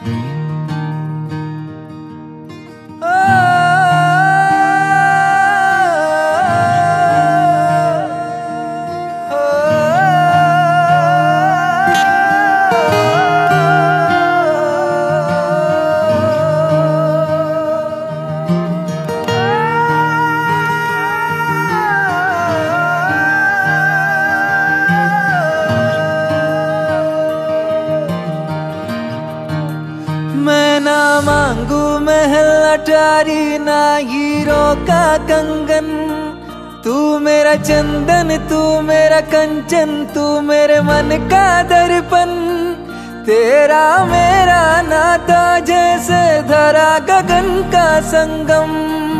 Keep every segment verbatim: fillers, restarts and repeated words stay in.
मैं ना मांगू महल अटारी ना हीरो का कंगन, तू मेरा चंदन तू मेरा कंचन, तू मेरे मन का दर्पण। तेरा मेरा नाता जैसे धरा गगन का संगम।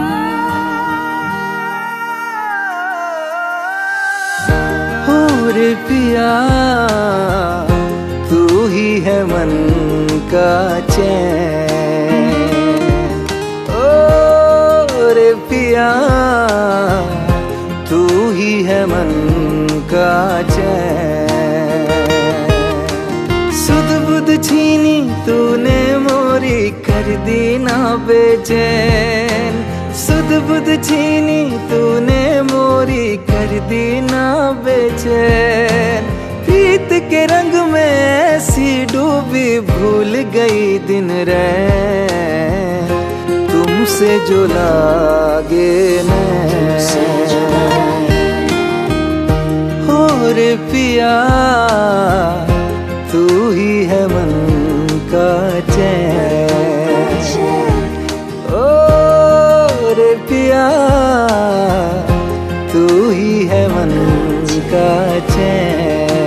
हो रे पिया तू ही है मन का चैन। ओ रे पिया तू ही है मन का चैन। सुध बुध छीनी तूने मोरी कर दी ना बेचैन। सुध बुध छीनी तूने मोरी कर दी ना बेचैन। प्रीत के रंग में ऐसी डूबी भूल गई दिन रैन। तुमसे जो लागे नैन। हो रे पिया तू ही है मन का चैन। ओ रे पिया तू ही है मन का चैन।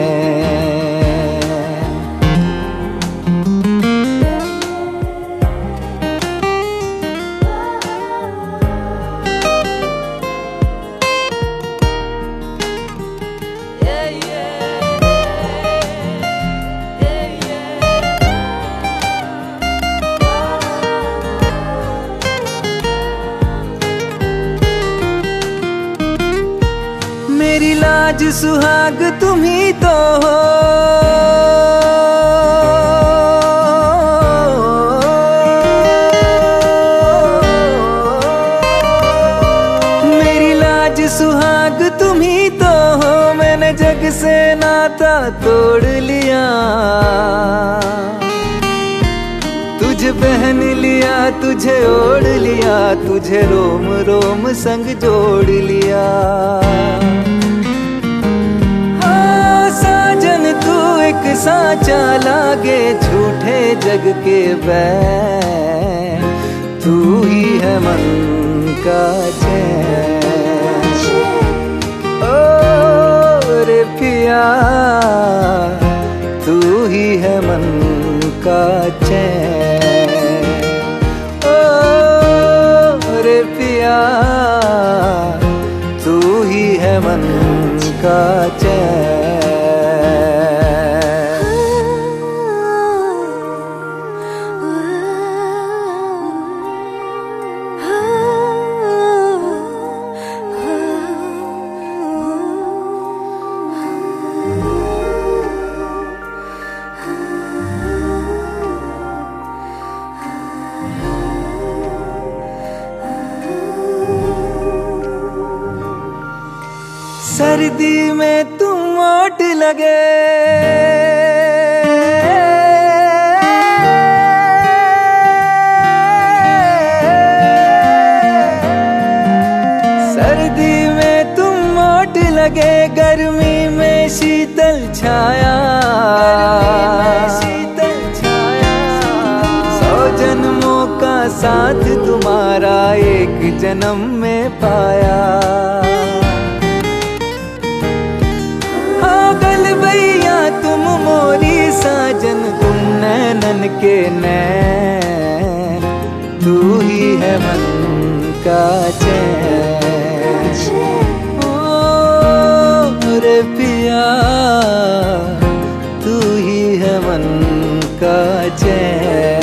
मेरी लाज सुहाग तुम ही तो हो। मेरी लाज सुहाग तुम ही तो हो। मैंने जग से नाता तोड़ लिया। तुझे पहन लिया तुझे ओढ़ लिया। तुझे रोम रोम संग जोड़ लिया। एक साचा लागे झूठे जग के बैन। तू ही है मन का चैन। ओ रे पिया तू ही है मन का चैन। ओ रे पिया तू ही है मन का चैन। सर्दी में तुम ओट लगे। सर्दी में तुम ओट लगे। गर्मी में शीतल छाया। शीतल छाया। सौ जन्मों का साथ तुम्हारा एक जन्म में पाया। तुम मोरी साजन तुम नैनन के नैन। तू ही है मन का चैन। ओ रे पिया तू ही है मन का चैन।